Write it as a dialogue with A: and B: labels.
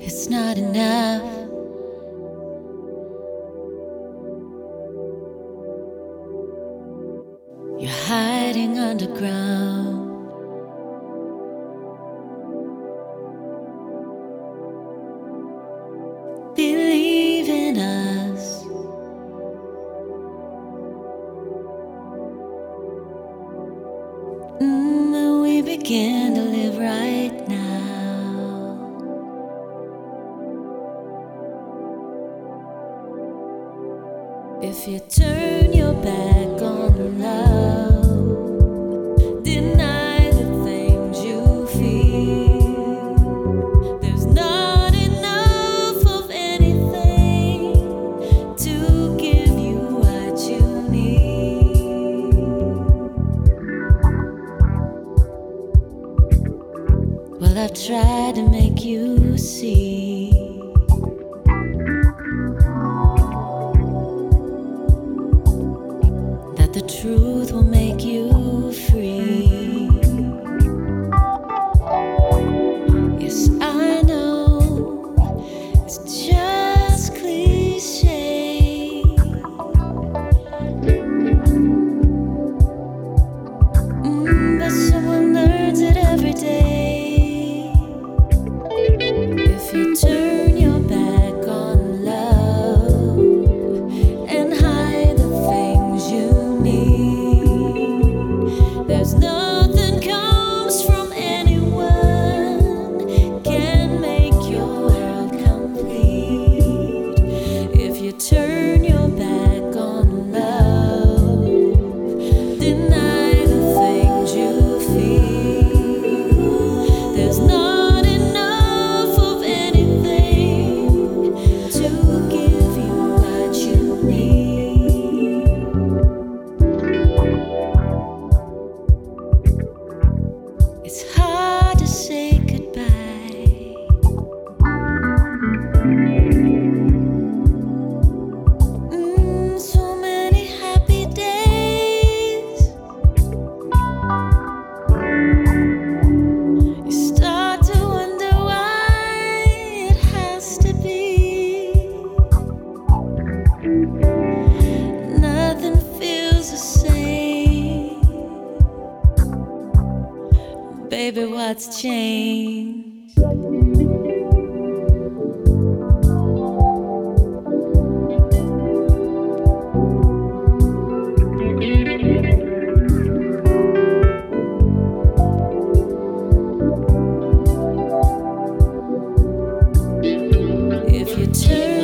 A: It's not enough. You're hiding underground. Believe in us. We begin to live right now. If you turn your back on love, deny the things you feel, there's not enough of anything to give you what you need. Well, I've tried to make you see that the truth will make you free. Yes, I know it's just cliche, but someone learns it every day. If you turn your back on love and hide the things you need, there's nothing comes from anyone can make your world complete. If you turn your back on love, deny the things you feel, there's not enough of anything to give you what you need. It's hard to say goodbye. So many happy days. You start to wonder why it has to be. Nothing feels the same. Baby, what's changed? If you turn